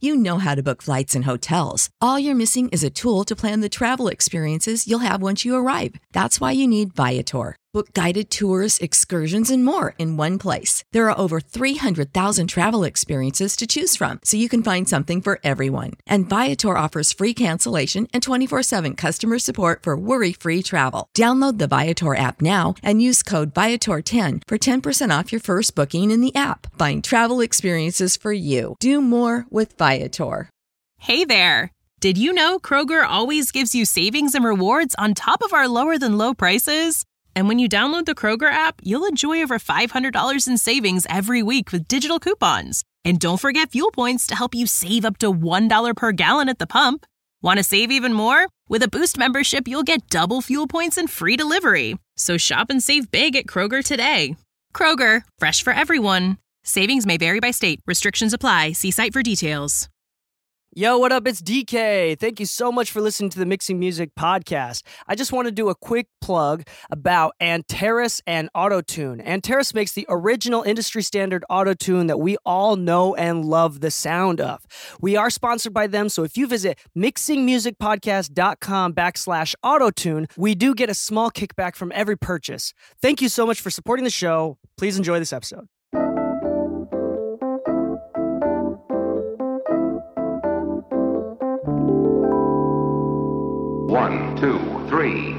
You know how to book flights and hotels. All you're missing is a tool to plan the travel experiences you'll have once you arrive. That's why you need Viator. Book guided tours, excursions, and more in one place. There are over 300,000 travel experiences to choose from, so you can find something for everyone. And Viator offers free cancellation and 24/7 customer support for worry-free travel. Download the Viator app now and use code Viator10 for 10% off your first booking in the app. Find travel experiences for you. Do more with Viator. Hey there! Did you know Kroger always gives you savings and rewards on top of our lower-than-low prices? And when you download the Kroger app, you'll enjoy over $500 in savings every week with digital coupons. And don't forget fuel points to help you save up to $1 per gallon at the pump. Want to save even more? With a Boost membership, you'll get double fuel points and free delivery. So shop and save big at Kroger today. Kroger, fresh for everyone. Savings may vary by state. Restrictions apply. See site for details. Yo, what up? It's DK. Thank you so much for listening to the Mixing Music podcast. I just want to do a quick plug about Antares and Auto-Tune. Antares makes the original industry standard auto-tune that we all know and love the sound of. We are sponsored by them, so if you visit mixingmusicpodcast.com/autotune, we do get a small kickback from every purchase. Thank you so much for supporting the show. Please enjoy this episode. One, two, three.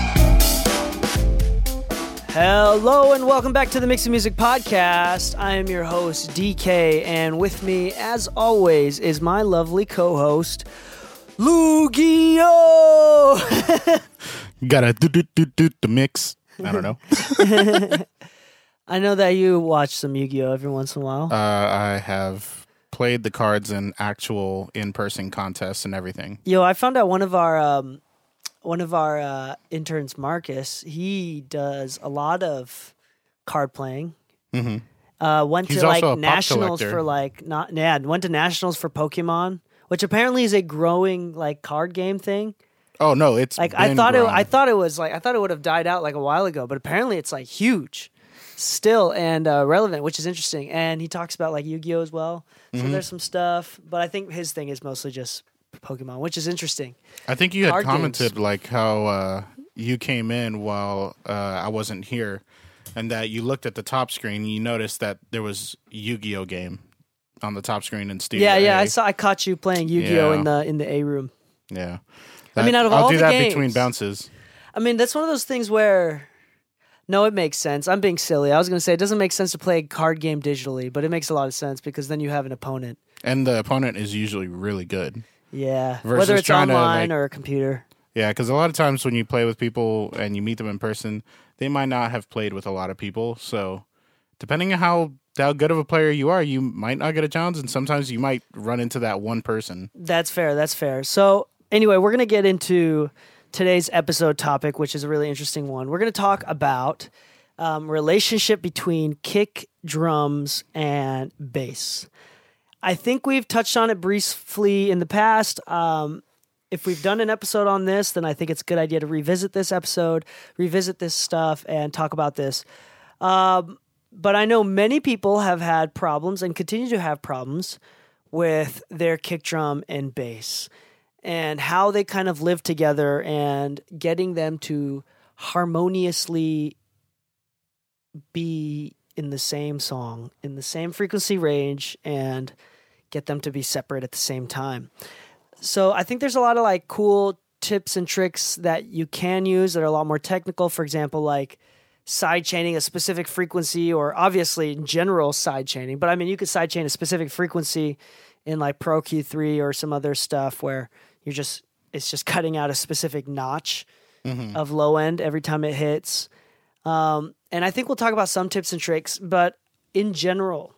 Hello and welcome back to the Mixing Music Podcast. I am your host, DK, and with me, as always, is my lovely co-host, Lugio. Gotta do the mix. I don't know. I know that you watch some Yu-Gi-Oh! Every once in a while. I have played the cards in actual in-person contests and everything. Yo, I found out one of our interns, Marcus, he does a lot of card playing. Mm-hmm. Went He's to also a nationals pop for went to nationals for Pokemon, which apparently is a growing card game thing. Oh no, it's I thought it would have died out a while ago, but apparently it's huge still and relevant, which is interesting. And he talks about Yu-Gi-Oh as well. So there's some stuff, but I think his thing is mostly just Pokemon, which is interesting. I think you had Card commented games. how you came in while I wasn't here, and that you looked at the top screen and you noticed that there was Yu-Gi-Oh game on the top screen in Studio A. Yeah. I caught you playing Yu-Gi-Oh in the A room. Yeah. Out of I'll all do the that games, between bounces. that's one of those things where, no, it makes sense. I'm being silly. I was going to say it doesn't make sense to play a card game digitally, but it makes a lot of sense because then you have an opponent. And the opponent is usually really good. Yeah, Versus whether it's trying to, online or a computer. Yeah, because a lot of times when you play with people and you meet them in person, they might not have played with a lot of people. So depending on how good of a player you are, you might not get a chance, and sometimes you might run into that one person. That's fair. So anyway, we're going to get into today's episode topic, which is a really interesting one. We're going to talk about relationship between kick, drums, and bass. I think we've touched on it briefly in the past. If we've done an episode on this, then I think it's a good idea to revisit this episode, revisit this stuff, and talk about this. But I know many people have had problems and continue to have problems with their kick drum and bass and how they kind of live together and getting them to harmoniously be in the same song, in the same frequency range, and get them to be separate at the same time. So I think there's a lot of cool tips and tricks that you can use that are a lot more technical. For example, side chaining a specific frequency, or obviously in general side chaining. But you could side chain a specific frequency in Pro Q3 or some other stuff where it's just cutting out a specific notch of low end every time it hits. And I think we'll talk about some tips and tricks, but in general,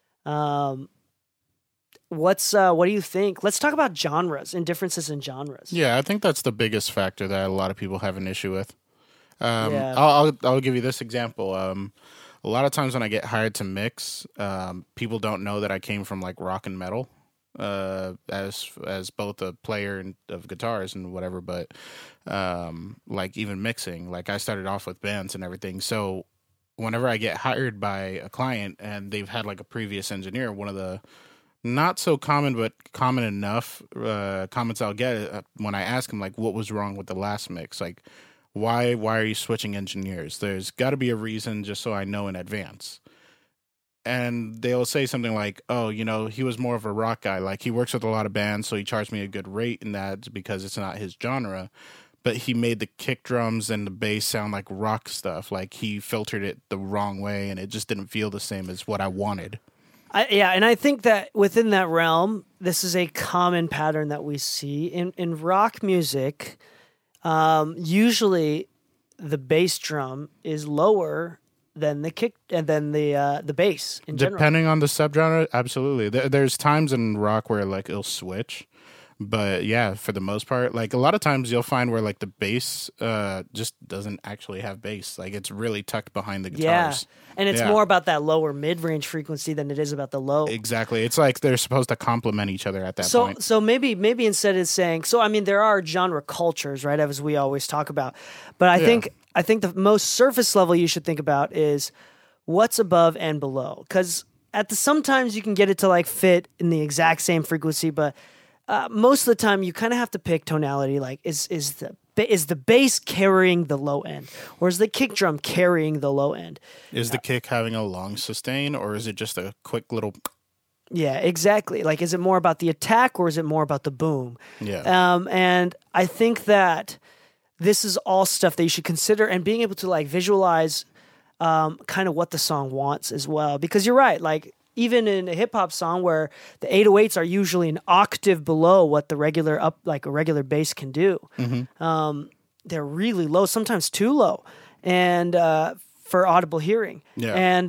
what do you think? Let's talk about genres and differences in genres. Yeah, I think that's the biggest factor that a lot of people have an issue with. I'll give you this example. A lot of times when I get hired to mix, people don't know that I came from rock and metal, as both a player of guitars and whatever, but even mixing, I started off with bands and everything. So whenever I get hired by a client and they've had a previous engineer, one of the Not so common, but common enough. Comments I'll get when I ask them, like, what was wrong with the last mix? Like, why are you switching engineers? There's got to be a reason, just so I know in advance. And they'll say something like, oh, he was more of a rock guy. Like, he works with a lot of bands, so he charged me a good rate in that because it's not his genre. But he made the kick drums and the bass sound like rock stuff. Like, he filtered it the wrong way, and it just didn't feel the same as what I wanted. And I think that within that realm, this is a common pattern that we see in rock music. Usually, the bass drum is lower than the kick and then the bass in general. Depending on the subgenre, absolutely. There's times in rock where like it'll switch. But yeah, for the most part, like a lot of times you'll find where like the bass just doesn't actually have bass. Like it's really tucked behind the guitars. Yeah. And it's more about that lower mid-range frequency than it is about the low. Exactly. It's like they're supposed to complement each other at that point. So maybe instead it's saying, so I mean there are genre cultures, right, as we always talk about. But I think the most surface level you should think about is what's above and below. Because sometimes you can get it to like fit in the exact same frequency, but most of the time, you kind of have to pick tonality. Like, is the bass carrying the low end, or is the kick drum carrying the low end? Is the kick having a long sustain, or is it just a quick little? Yeah, exactly. Like, is it more about the attack, or is it more about the boom? Yeah. And I think that this is all stuff that you should consider, and being able to like visualize, kind of what the song wants as well. Because you're right, like. Even in a hip hop song where the 808s are usually an octave below what the regular a regular bass can do, they're really low, sometimes too low, and for audible hearing. Yeah. And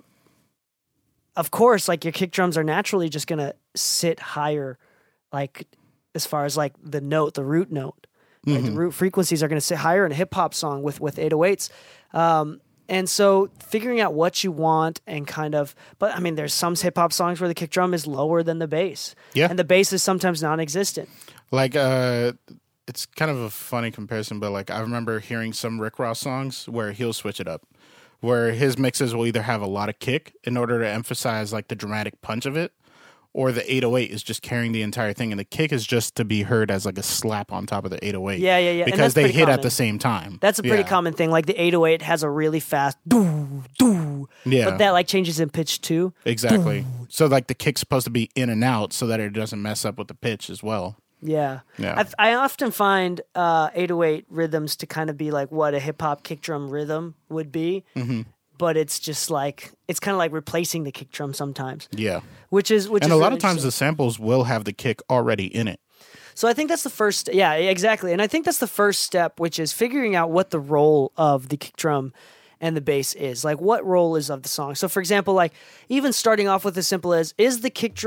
of course, like your kick drums are naturally just gonna sit higher, like as far as like the root note, like the root frequencies are gonna sit higher in a hip hop song with 808s. And so figuring out what you want and but I mean, there's some hip hop songs where the kick drum is lower than the bass. Yeah. And the bass is sometimes non-existent. Like, it's kind of a funny comparison, but like I remember hearing some Rick Ross songs where he'll switch it up, where his mixes will either have a lot of kick in order to emphasize like the dramatic punch of it, or the 808 is just carrying the entire thing, and the kick is just to be heard as like a slap on top of the 808. Yeah. Because they hit at the same time. That's a pretty common thing. Like the 808 has a really fast doo doo. Yeah. But that like changes in pitch too. Exactly. Doo. So like the kick's supposed to be in and out so that it doesn't mess up with the pitch as well. Yeah. Yeah. I often find 808 rhythms to kind of be like what a hip hop kick drum rhythm would be. Mm-hmm. But it's just like it's kind of like replacing the kick drum sometimes. Yeah, which is a lot of times the samples will have the kick already in it. So I think that's the first. Yeah, exactly. And I think that's the first step, which is figuring out what the role of the kick drum and the bass is. Like what role is of the song. So for example, like even starting off with as simple as is the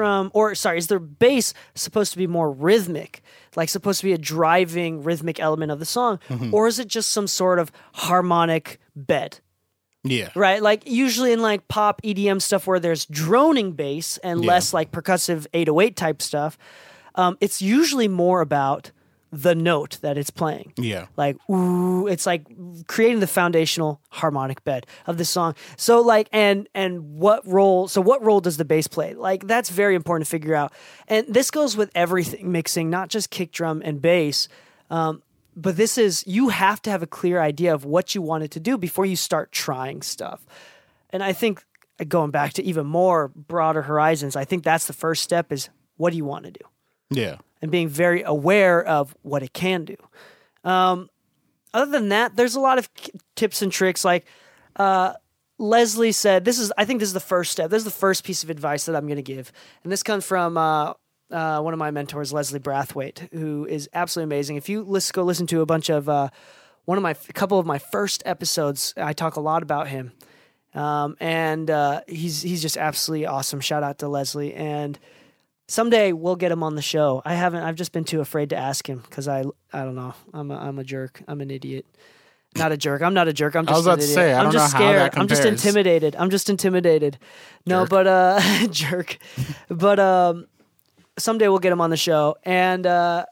bass supposed to be more rhythmic, like supposed to be a driving rhythmic element of the song, or is it just some sort of harmonic bed? Yeah. Right? Like usually in like pop EDM stuff where there's droning bass and less like percussive 808 type stuff, it's usually more about the note that it's playing. Yeah. Like, ooh, it's like creating the foundational harmonic bed of the song. So like, and what role does the bass play? Like that's very important to figure out. And this goes with everything mixing, not just kick drum and bass. But you have to have a clear idea of what you want it to do before you start trying stuff. And I think going back to even more broader horizons, I think that's the first step is what do you want to do? Yeah. And being very aware of what it can do. Other than that, there's a lot of tips and tricks. Like Leslie said, I think this is the first step. This is the first piece of advice that I'm going to give. And this comes from one of my mentors, Leslie Brathwaite, who is absolutely amazing. If you go listen to a bunch of a couple of my first episodes, I talk a lot about him, and he's just absolutely awesome. Shout out to Leslie, and someday we'll get him on the show. I've just been too afraid to ask him because I don't know. I'm a jerk. I'm an idiot. Not a jerk. I'm not a jerk. I'm just. I was about to say. I'm just scared. How that I'm just intimidated. No, but jerk. But someday we'll get him on the show, and I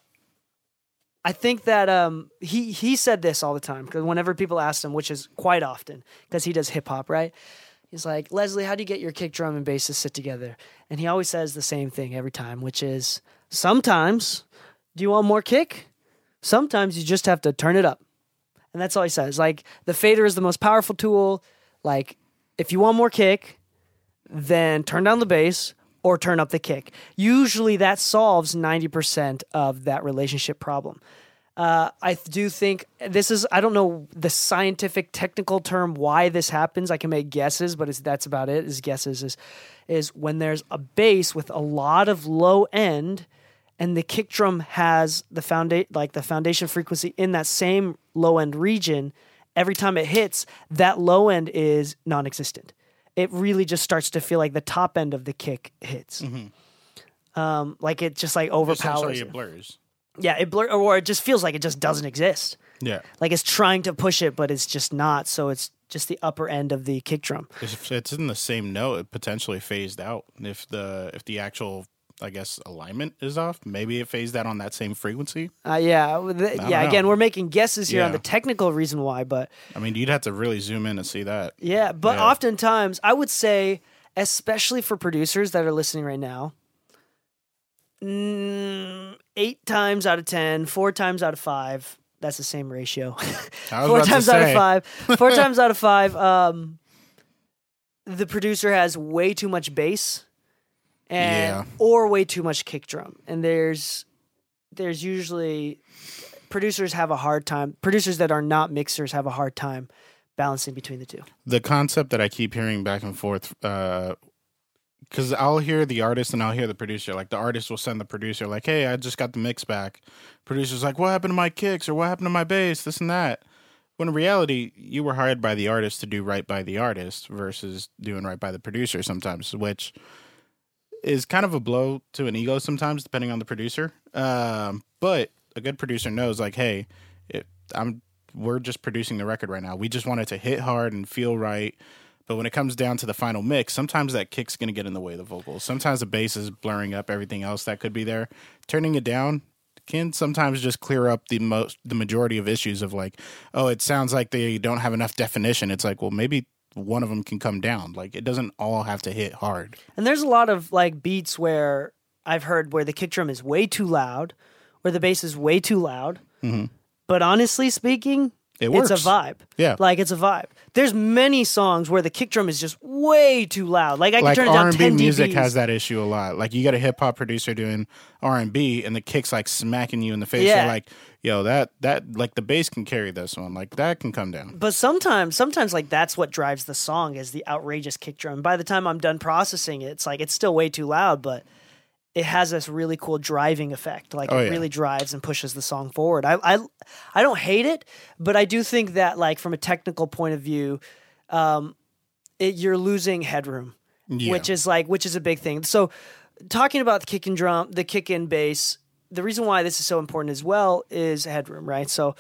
think that he said this all the time because whenever people ask him, which is quite often because he does hip hop, right? He's like, Leslie, how do you get your kick drum and bass to sit together? And he always says the same thing every time, which is, sometimes, do you want more kick? Sometimes you just have to turn it up. And that's all he says. Like, the fader is the most powerful tool. Like, if you want more kick, then turn down the bass or turn up the kick. Usually that solves 90% of that relationship problem. I do think this is, I don't know the scientific technical term why this happens. I can make guesses, but that's about it. Is guesses is when there's a bass with a lot of low end and the kick drum has the foundation frequency in that same low end region. Every time it hits, that low end is non-existent. It really just starts to feel like the top end of the kick hits. Mm-hmm. Like it just like overpowers. Essentially it blurs. Yeah, it blur, or it just feels like it just doesn't exist. Yeah. Like it's trying to push it, but it's just not. So it's just the upper end of the kick drum. If it's in the same note, it potentially phased out. If the actual, I guess, alignment is off, maybe it phased out on that same frequency. Again, we're making guesses here on the technical reason why, but I mean, you'd have to really zoom in to see that. Yeah, but oftentimes, I would say, especially for producers that are listening right now, 8 times out of 10, 4 times out of 5, that's the same ratio. 4 times out of 5, 4 times out of 5, the producer has way too much bass. Or way too much kick drum. And there's usually producers that are not mixers have a hard time balancing between the two. The concept that I keep hearing back and forth, because I'll hear the artist and I'll hear the producer. Like the artist will send the producer like, hey, I just got the mix back. Producer's like, what happened to my kicks or what happened to my bass, this and that. When in reality, you were hired by the artist to do right by the artist versus doing right by the producer sometimes, which is kind of a blow to an ego sometimes, depending on the producer. But a good producer knows, like, hey, we're just producing the record right now. We just want it to hit hard and feel right. But when it comes down to the final mix, sometimes that kick's going to get in the way of the vocals. Sometimes the bass is blurring up everything else that could be there. Turning it down can sometimes just clear up the majority of issues of like, oh, it sounds like they don't have enough definition. It's like, well, maybe one of them can come down. Like it doesn't all have to hit hard. And there's a lot of like beats where I've heard where the kick drum is way too loud, where the bass is way too loud. Mm-hmm. But honestly speaking, it's a vibe. Yeah. Like it's a vibe. There's many songs where the kick drum is just way too loud. Like I can turn it down 10 dBs. R&B music has that issue a lot. Like you got a hip hop producer doing R&B and the kick's like smacking you in the face. Yeah. You're like, yo, that like the bass can carry this one. Like that can come down. But sometimes like that's what drives the song is the outrageous kick drum. By the time I'm done processing it, it's like it's still way too loud, but it has this really cool driving effect. Like it really drives and pushes the song forward. I don't hate it, but I do think that like from a technical point of view, you're losing headroom, which is a big thing. So talking about the kick and drum, the kick and bass, the reason why this is so important as well is headroom, right? So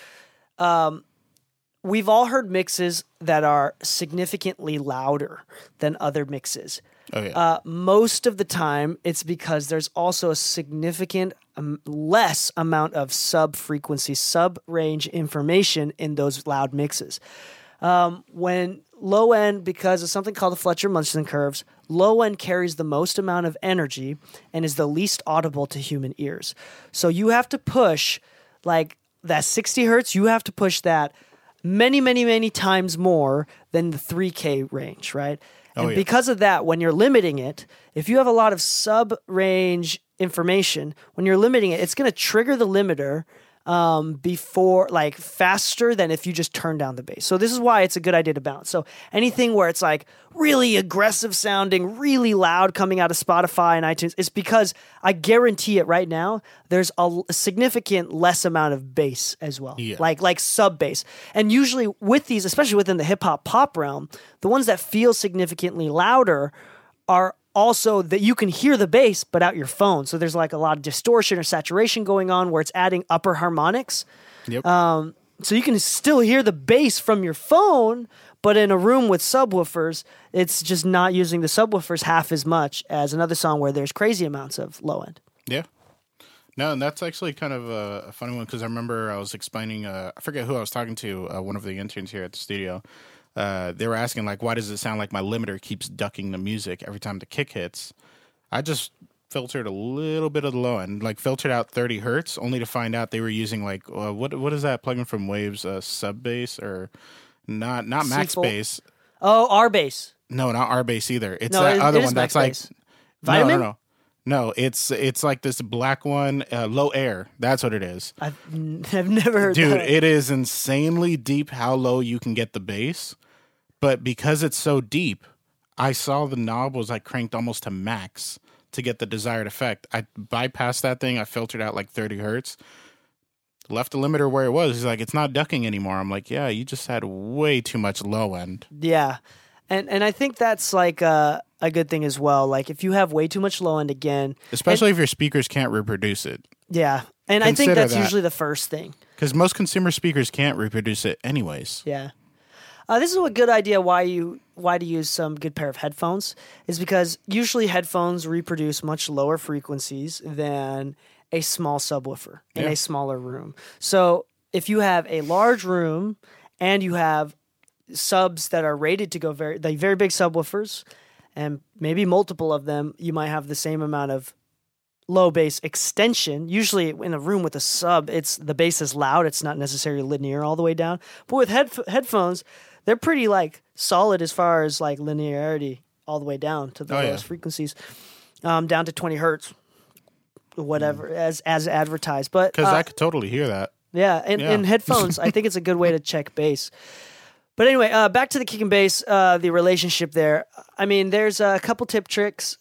we've all heard mixes that are significantly louder than other mixes. Oh, yeah. Most of the time, it's because there's also a significant less amount of sub-frequency, sub-range information in those loud mixes. When low end, because of something called the Fletcher-Munson curves, low end carries the most amount of energy and is the least audible to human ears. So you have to push, like that 60 hertz, you have to push that many, many, many times more than the 3K range, right? And because of that, when you're limiting it, if you have a lot of sub-range information, when you're limiting it, it's going to trigger the limiter before, like, faster than if you just turn down the bass. So this is why it's a good idea to balance. So anything where it's like really aggressive sounding, really loud coming out of Spotify and iTunes, it's because I guarantee it right now, there's a significant less amount of bass as well, like sub bass. And usually with these, especially within the hip hop pop realm, the ones that feel significantly louder are also that you can hear the bass, but out your phone. So there's like a lot of distortion or saturation going on where it's adding upper harmonics. Yep. So you can still hear the bass from your phone, but in a room with subwoofers, it's just not using the subwoofers half as much as another song where there's crazy amounts of low end. Yeah. No, and that's actually kind of a funny one because I remember I was explaining, I forget who I was talking to, one of the interns here at the studio. they were asking like, why does it sound like my limiter keeps ducking the music every time the kick hits? I just filtered a little bit of the low end, like filtered out 30 hertz, only to find out they were using like what is that plugin from Waves, sub bass or not max bass? Oh, R bass. No, not R bass either. It's that other one that's like Vitamin? No, it's like this black one, low air. That's what it is. I've never heard Dude, that. it is insanely deep how low you can get the bass. But because it's so deep, I saw the knob was like cranked almost to max to get the desired effect. I bypassed that thing. I filtered out like 30 hertz. Left the limiter where it was. He's like, it's not ducking anymore. I'm like, yeah, you just had way too much low end. Yeah. And I think that's like a good thing as well. Like if you have way too much low end again. Especially if your speakers can't reproduce it. Yeah. And I think that's usually the first thing. Because most consumer speakers can't reproduce it anyways. Yeah. This is a good idea why to use some good pair of headphones is because usually headphones reproduce much lower frequencies than a small subwoofer in a smaller room. So if you have a large room and you have subs that are rated to go very big subwoofers and maybe multiple of them, you might have the same amount of low bass extension. Usually in a room with a sub, the bass is loud. It's not necessarily linear all the way down. But with headphones, they're pretty like solid as far as like linearity all the way down to the lowest frequencies, down to 20 hertz, whatever, as advertised. But because I could totally hear that. Yeah, in headphones, I think it's a good way to check bass. But anyway, back to the kick and bass, the relationship there. I mean, there's a couple tricks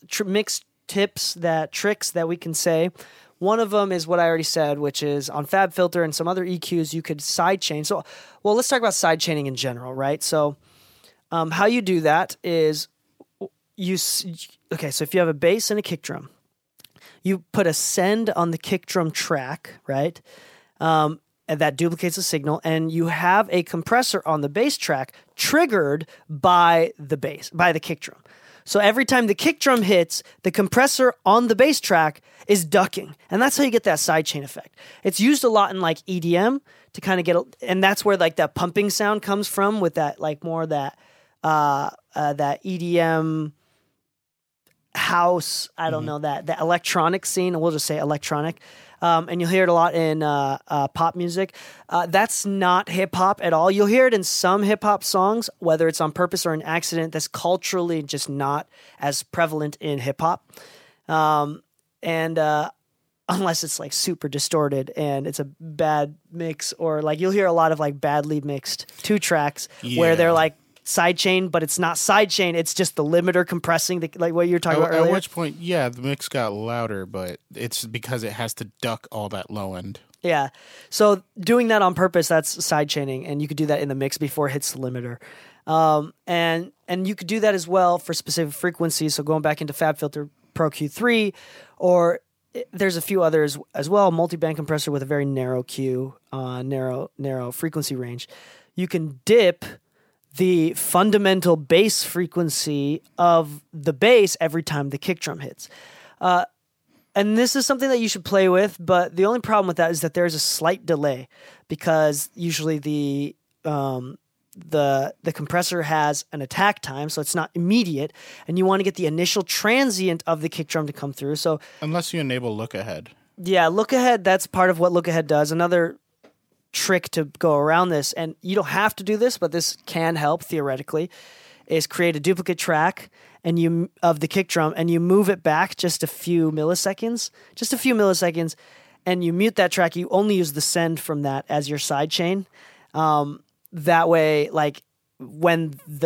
that we can say. One of them is what I already said, which is on FabFilter and some other EQs, you could sidechain. So, well, let's talk about sidechaining in general, right? So, how you do that is so if you have a bass and a kick drum, you put a send on the kick drum track, right? And that duplicates the signal, and you have a compressor on the bass track triggered by the kick drum. So every time the kick drum hits, the compressor on the bass track is ducking. And that's how you get that sidechain effect. It's used a lot in like EDM to kind of get, and that's where like that pumping sound comes from with that, like more that EDM house, I don't know, that electronic scene, and we'll just say electronic. And you'll hear it a lot in pop music. That's not hip-hop at all. You'll hear it in some hip-hop songs, whether it's on purpose or an accident. That's culturally just not as prevalent in hip-hop. Unless it's like super distorted and it's a bad mix, or like you'll hear a lot of like badly mixed 2 tracks where they're like sidechain, but it's not sidechain. It's just the limiter compressing, like what you were talking about earlier. At which point, the mix got louder, but it's because it has to duck all that low end. Yeah. So doing that on purpose, that's sidechaining, and you could do that in the mix before it hits the limiter. And you could do that as well for specific frequencies. So going back into FabFilter Pro Q3, or there's a few others as well, multi-band compressor with a very narrow Q, narrow frequency range. You can dip the fundamental bass frequency of the bass every time the kick drum hits. And this is something that you should play with, but the only problem with that is that there's a slight delay because usually the compressor has an attack time, so it's not immediate, and you want to get the initial transient of the kick drum to come through. So unless you enable look ahead. Yeah, look ahead, that's part of what look ahead does. Another trick to go around this, and you don't have to do this, but this can help theoretically, is create a duplicate track of the kick drum, and you move it back just a few milliseconds, and you mute that track. You only use the send from that as your side chain. That way, like when the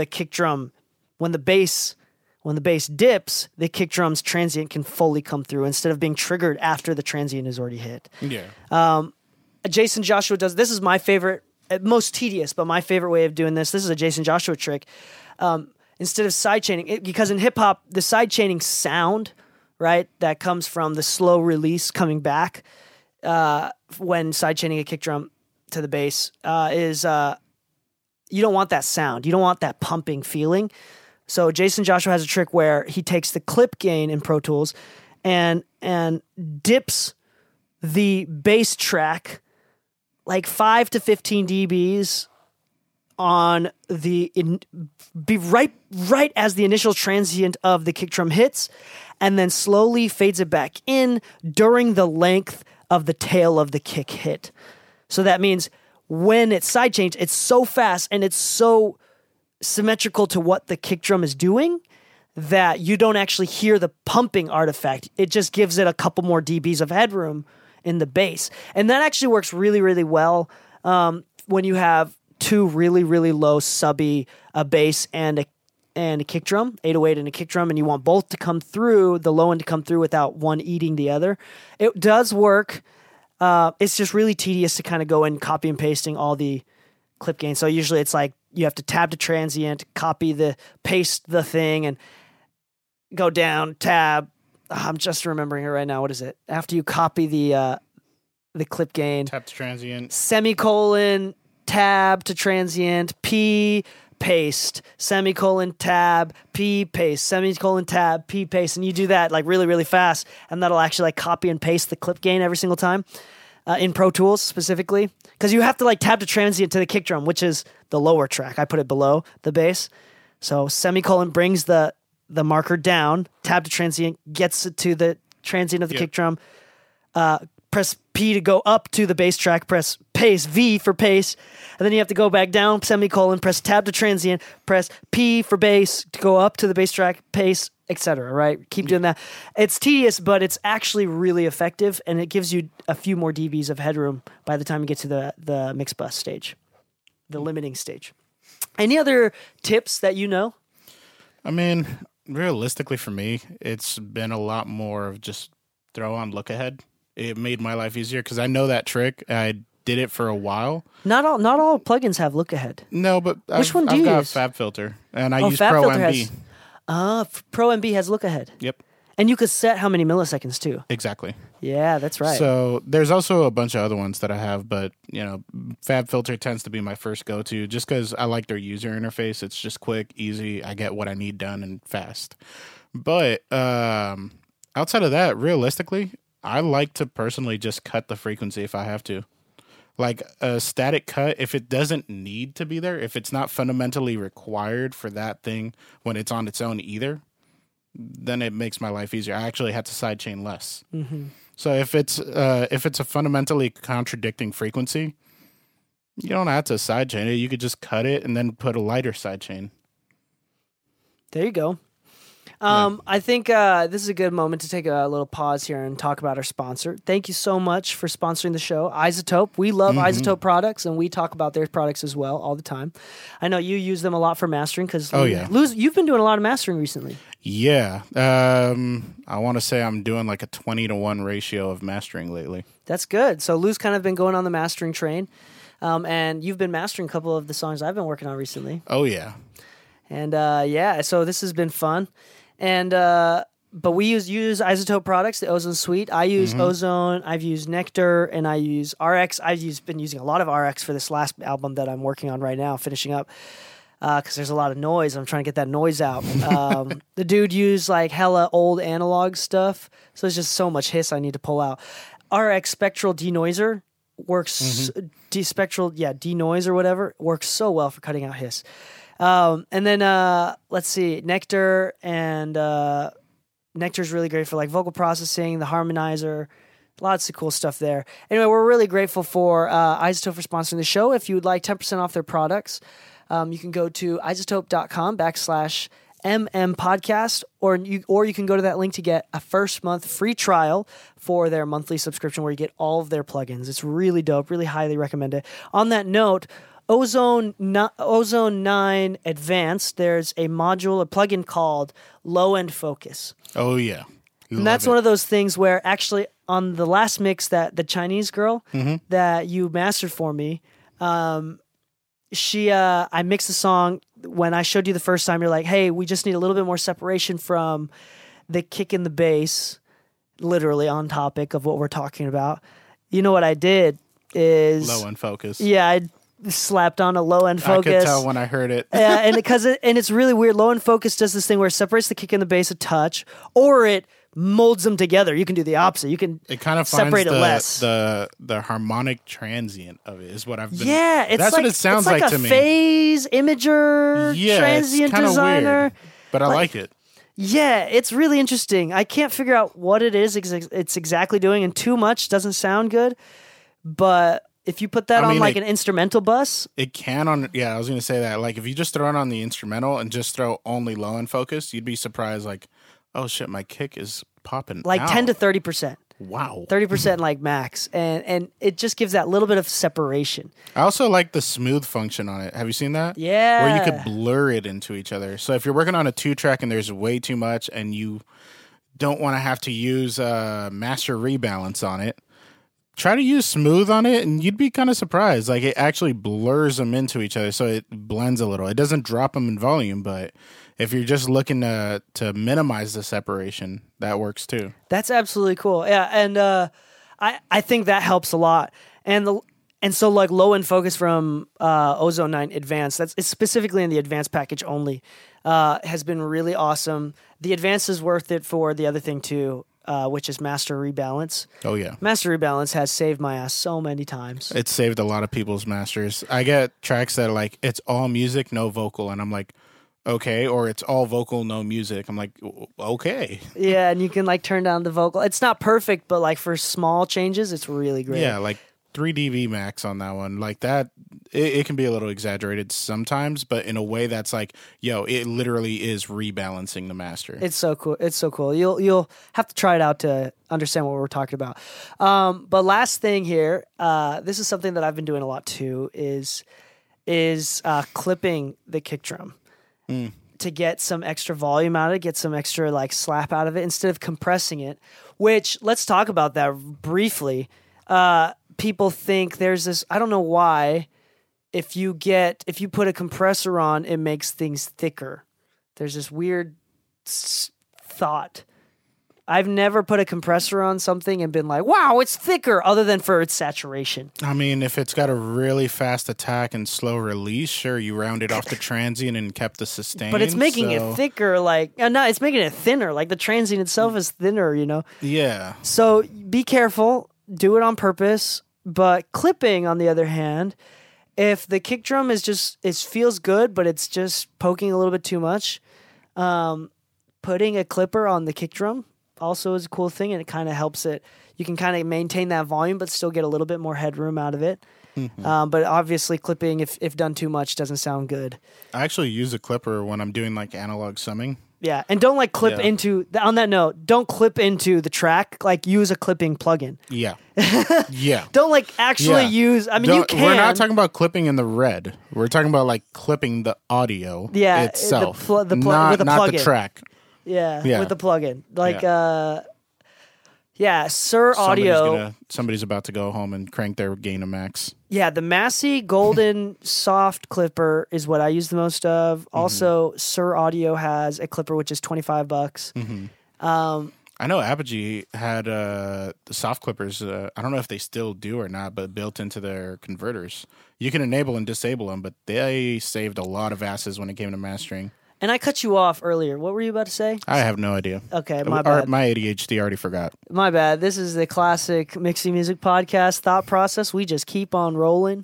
bass dips, the kick drum's transient can fully come through instead of being triggered after the transient is already hit. Yeah. Jason Joshua does, this is my favorite, most tedious, but my favorite way of doing this. This is a Jason Joshua trick. Instead of sidechaining, because in hip hop, the sidechaining sound, right, that comes from the slow release coming back when sidechaining a kick drum to the bass is you don't want that sound. You don't want that pumping feeling. So Jason Joshua has a trick where he takes the clip gain in Pro Tools and dips the bass track like 5 to 15 dBs on be right as the initial transient of the kick drum hits, and then slowly fades it back in during the length of the tail of the kick hit. So that means when it's side changed, it's so fast and it's so symmetrical to what the kick drum is doing that you don't actually hear the pumping artifact. It just gives it a couple more dBs of headroom in the bass. And that actually works really, really well when you have two really, really low subby, a bass and a kick drum, 808 and a kick drum, and you want both to come through, the low end to come through without one eating the other. It does work. It's just really tedious to kind of go and copy and pasting all the clip gain. So usually it's like you have to tab to transient, paste the thing, and go down, tab. I'm just remembering it right now. What is it? After you copy the clip gain, tab to transient, semicolon, tab to transient, P, paste, semicolon, tab, P, paste, semicolon, tab, P, paste. And you do that like really, really fast, and that'll actually like copy and paste the clip gain every single time in Pro Tools specifically. Because you have to like tab to transient to the kick drum, which is the lower track. I put it below the bass. So semicolon brings the marker down, tab to transient, gets it to the transient of the kick drum, press P to go up to the bass track, press paste, V for pace, and then you have to go back down, semicolon, press tab to transient, press P for bass to go up to the bass track, pace, etc. Right? Keep doing that. It's tedious, but it's actually really effective, and it gives you a few more dBs of headroom by the time you get to the mix bus stage, the limiting stage. Any other tips that you know? I mean, realistically for me, it's been a lot more of just throw on look ahead. It made my life easier because I know that trick. I did it for a while. Not all plugins have look ahead. No, but Which one do I've you got use? FabFilter, and I use Pro FabFilter MB. Pro MB has look ahead. Yep, and you could set how many milliseconds too. exactly. Yeah, that's right. So there's also a bunch of other ones that I have, but FabFilter tends to be my first go-to just because I like their user interface. It's just quick, easy. I get what I need done and fast. But outside of that, realistically, I like to personally just cut the frequency if I have to. Like a static cut, if it doesn't need to be there, if it's not fundamentally required for that thing when it's on its own either, then it makes my life easier. I actually have to sidechain less. Mm-hmm. So if it's a fundamentally contradicting frequency, you don't have to sidechain it. You could just cut it and then put a lighter sidechain. There you go. I think this is a good moment to take a little pause here and talk about our sponsor. Thank you so much for sponsoring the show, iZotope. We love iZotope products, and we talk about their products as well all the time. I know you use them a lot for mastering because you've been doing a lot of mastering recently. Yeah. I want to say I'm doing like a 20-to-1 ratio of mastering lately. That's good. So Lou's kind of been going on the mastering train, and you've been mastering a couple of the songs I've been working on recently. Oh, yeah. And so this has been fun. And but we use iZotope products, the Ozone Suite. I use Ozone, I've used Nectar, and I use RX. Been using a lot of RX for this last album that I'm working on right now, finishing up, because there's a lot of noise. I'm trying to get that noise out. The dude used like hella old analog stuff, so there's just so much hiss I need to pull out. RX Spectral Denoiser works, denoise or whatever, works so well for cutting out hiss. And then let's see, Nectar, and Nectar's really great for like vocal processing, the harmonizer, lots of cool stuff there. Anyway, we're really grateful for iZotope for sponsoring the show. If you would like 10% off their products, you can go to iZotope.com/MMPodcast, or you can go to that link to get a first month free trial for their monthly subscription where you get all of their plugins. It's really dope, really highly recommend it. On that note, Ozone 9 Advanced, there's a plugin called Low End Focus. Oh, yeah. And that's one of those things where actually on the last mix that the Chinese girl that you mastered for me, I mixed the song. When I showed you the first time, you're like, hey, we just need a little bit more separation from the kick and the bass, literally on topic of what we're talking about. You know what I did is... Low End Focus. Yeah, I slapped on a low end focus. I could tell when I heard it. And it's really weird. Low end focus does this thing where it separates the kick and the bass a touch, or it molds them together. You can do the opposite. You can it kind of separate it less. The harmonic transient of it is what I've been. Yeah, it's that's like, what it sounds it's like to a me. phase imager, Yeah, transient it's designer. weird, but I like it. Yeah, it's really interesting. I can't figure out what it is it's exactly doing, and too much doesn't sound good. But if you put that on like an instrumental bus, it can on. Yeah, I was going to say that. Like if you just throw it on the instrumental and just throw only low end focus, you'd be surprised. Like, oh shit, my kick is popping. Like out. 10 to 30%. Wow. 30% like max, and it just gives that little bit of separation. I also like the smooth function on it. Have you seen that? Yeah. Where you could blur it into each other. So if you're working on a 2-track and there's way too much and you don't want to have to use master rebalance on it, try to use smooth on it and you'd be kind of surprised. Like it actually blurs them into each other so it blends a little. It doesn't drop them in volume, but if you're just looking to minimize the separation, that works too. That's absolutely cool. Yeah, and I think that helps a lot. And so like low end focus from Ozone 9 Advanced, it's specifically in the Advanced package only, has been really awesome. The Advanced is worth it for the other thing too, which is Master Rebalance. Oh yeah, Master Rebalance has saved my ass so many times. It's saved a lot of people's masters. I get tracks that are like it's all music, no vocal, and I'm like, okay, or it's all vocal, no music. I'm like, okay. Yeah, and you can like turn down the vocal. It's not perfect, but like for small changes, it's really great. Yeah, like 3 dB max on that one. Like that, it can be a little exaggerated sometimes, but in a way that's like, yo, it literally is rebalancing the master. It's so cool. It's so cool. You'll have to try it out to understand what we're talking about. But last thing here, this is something that I've been doing a lot too, is clipping the kick drum. To get some extra volume out of it, get some extra like slap out of it instead of compressing it, which let's talk about that briefly. People think there's this, I don't know why, if you put a compressor on, it makes things thicker. There's this weird thought. I've never put a compressor on something and been like, wow, it's thicker, other than for its saturation. I mean, if it's got a really fast attack and slow release, sure, you rounded off the transient and kept the sustain. But it's making it thicker, like, no, it's making it thinner. Like the transient itself is thinner, you know? Yeah. So be careful, do it on purpose. But clipping, on the other hand, if the kick drum it feels good, but it's just poking a little bit too much, putting a clipper on the kick drum also is a cool thing, and it kind of helps it. You can kind of maintain that volume, but still get a little bit more headroom out of it. Mm-hmm. But obviously, clipping, if done too much, doesn't sound good. I actually use a clipper when I'm doing like analog summing. Yeah, and don't like clip into. On that note, don't clip into the track. Like use a clipping plugin. Yeah, yeah. Don't like actually use. I mean, you can. We're not talking about clipping in the red. We're talking about like clipping the audio itself, with a not plugin. the track. Yeah, with the plugin. Like, Sir Audio. Somebody's about to go home and crank their gain to max. Yeah, the Massey Golden Soft Clipper is what I use the most of. Mm-hmm. Also, Sir Audio has a clipper which is $25. Mm-hmm. I know Apogee had the soft clippers. I don't know if they still do or not, but built into their converters. You can enable and disable them, but they saved a lot of asses when it came to mastering. And I cut you off earlier. What were you about to say? I have no idea. Okay, my bad. My ADHD already forgot. My bad. This is the classic Mixing Music podcast thought process. We just keep on rolling.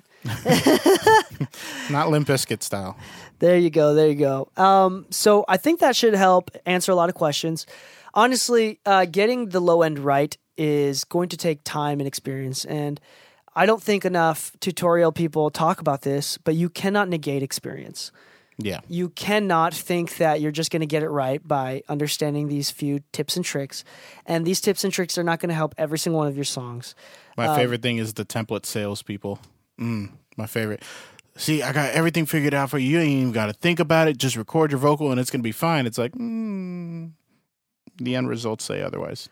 Not Limp Bizkit style. There you go. So I think that should help answer a lot of questions. Honestly, getting the low end right is going to take time and experience. And I don't think enough tutorial people talk about this, but you cannot negate experience. Yeah. You cannot think that you're just going to get it right by understanding these few tips and tricks. And these tips and tricks are not going to help every single one of your songs. My favorite thing is the template salespeople. My favorite. See, I got everything figured out for you. You ain't even got to think about it. Just record your vocal and it's going to be fine. It's like, the end results say otherwise.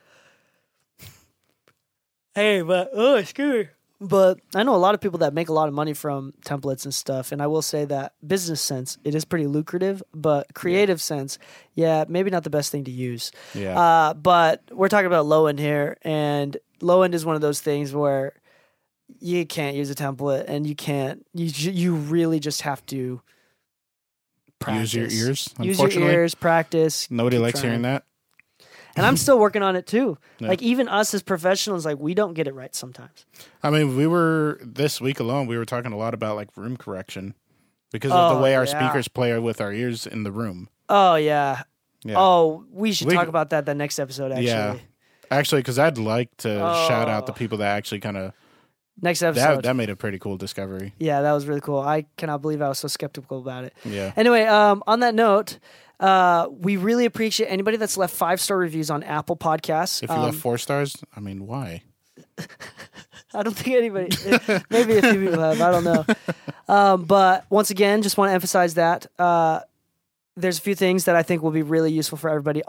Hey, but, screw. But I know a lot of people that make a lot of money from templates and stuff, and I will say that business sense, it is pretty lucrative, but creative sense, maybe not the best thing to use. Yeah. But we're talking about low end here, and low end is one of those things where you can't use a template, and you really just have to practice. Use your ears, Use your ears, practice. Nobody likes hearing that. And I'm still working on it too. Yeah. Like even us as professionals, like we don't get it right sometimes. I mean, this week alone, we were talking a lot about like room correction because of the way our speakers play with our ears in the room. Oh, yeah. Oh, we should talk about that the next episode, actually. Yeah. Actually, because I'd like to shout out the people that actually kind of... Next episode. That made a pretty cool discovery. Yeah, that was really cool. I cannot believe I was so skeptical about it. Yeah. Anyway, on that note, we really appreciate anybody that's left 5-star reviews on Apple Podcasts. If you left 4 stars, I mean, why? I don't think anybody... maybe a few people have. I don't know. But once again, just want to emphasize that there's a few things that I think will be really useful for everybody.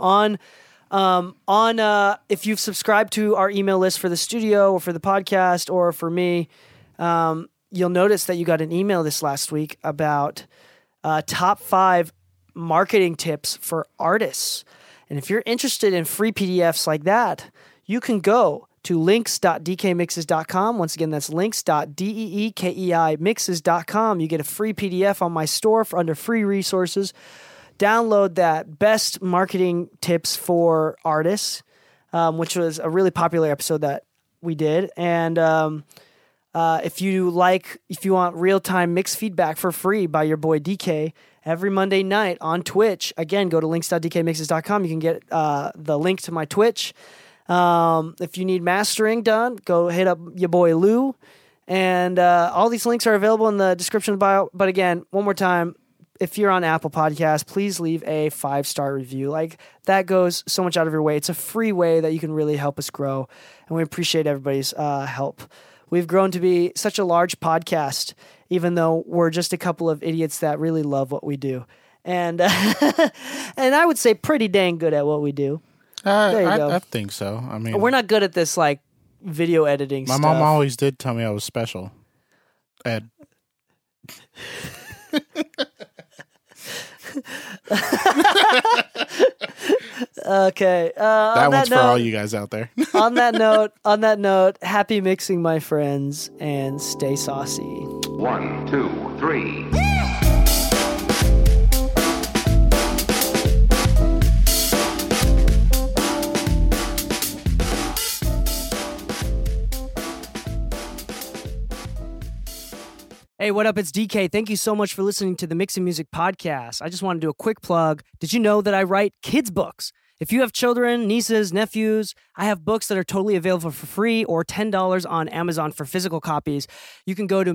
If you've subscribed to our email list for the studio or for the podcast or for me, you'll notice that you got an email this last week about top 5 marketing tips for artists. And if you're interested in free PDFs like that, you can go to links.dekeimixes.com. Once again, that's links.dekeimixes.com. You get a free PDF on my store under free resources. Download that best marketing tips for artists, which was a really popular episode that we did. And if you want real-time mix feedback for free by your boy DK every Monday night on Twitch, again, go to links.dekeimixes.com. You can get the link to my Twitch. If you need mastering done, go hit up your boy Lou. And all these links are available in the description bio. But again, one more time, if you're on Apple Podcasts, please leave a 5-star review. Like, that goes so much out of your way. It's a free way that you can really help us grow, and we appreciate everybody's help. We've grown to be such a large podcast, even though we're just a couple of idiots that really love what we do. And and I would say pretty dang good at what we do. There you go. I think so. I mean, we're not good at this, like, video editing stuff. My mom always did tell me I was special. Ed. Okay. That one's for all you guys out there. on that note, happy mixing, my friends, and stay saucy. 1, 2, 3. Hey, what up? It's DK. Thank you so much for listening to the Mixing Music Podcast. I just want to do a quick plug. Did you know that I write kids' books? If you have children, nieces, nephews, I have books that are totally available for free or $10 on Amazon for physical copies. You can go to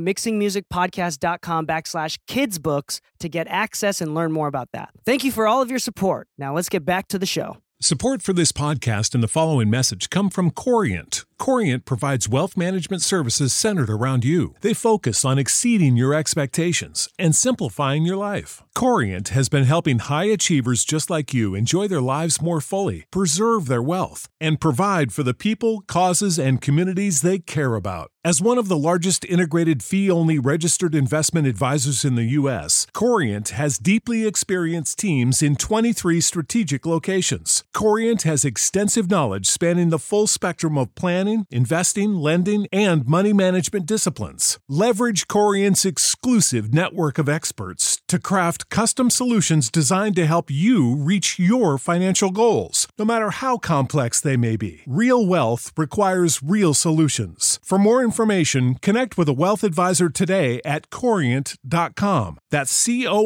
mixingmusicpodcast.com/kidsbooks to get access and learn more about that. Thank you for all of your support. Now let's get back to the show. Support for this podcast and the following message come from Corient. Corient provides wealth management services centered around you. They focus on exceeding your expectations and simplifying your life. Corient has been helping high achievers just like you enjoy their lives more fully, preserve their wealth, and provide for the people, causes, and communities they care about. As one of the largest integrated fee-only registered investment advisors in the U.S., Corient has deeply experienced teams in 23 strategic locations. Corient has extensive knowledge spanning the full spectrum of planning, investing, lending, and money management disciplines. Leverage Corient's exclusive network of experts to craft custom solutions designed to help you reach your financial goals, no matter how complex they may be. Real wealth requires real solutions. For more information, connect with a wealth advisor today at Corient.com. That's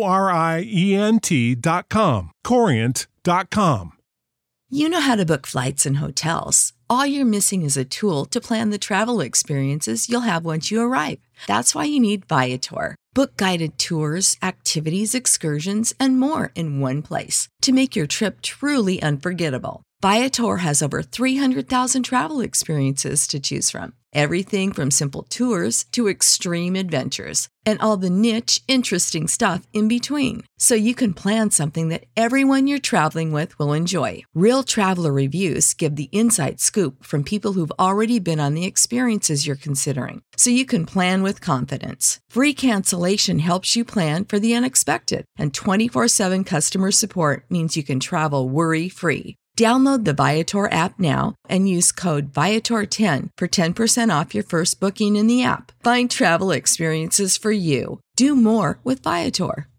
Corient.com. Corient.com. You know how to book flights and hotels. All you're missing is a tool to plan the travel experiences you'll have once you arrive. That's why you need Viator. Book guided tours, activities, excursions, and more in one place to make your trip truly unforgettable. Viator has over 300,000 travel experiences to choose from. Everything from simple tours to extreme adventures and all the niche, interesting stuff in between. So you can plan something that everyone you're traveling with will enjoy. Real traveler reviews give the inside scoop from people who've already been on the experiences you're considering. So you can plan with confidence. Free cancellation helps you plan for the unexpected. And 24/7 customer support means you can travel worry-free. Download the Viator app now and use code Viator10 for 10% off your first booking in the app. Find travel experiences for you. Do more with Viator.